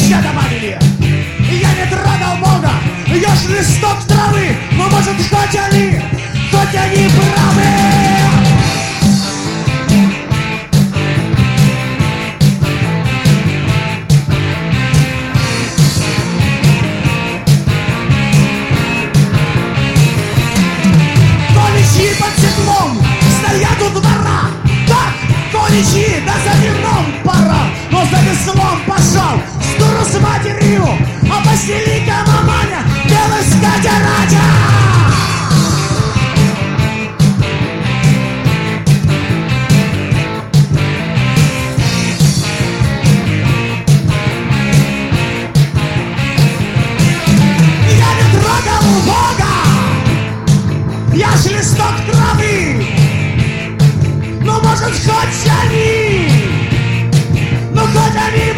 еще добавили. Я не трогал Бога, я ж листок травы. Но может хоть они правы. Количи под седлом стоят у двора. Так, количи, да за вином пора. Но за веслом пошел с дуру с матерью, а Василика маманя белый скатерадя. Я не трогал Бога, я ж листок травы. Но может хоть они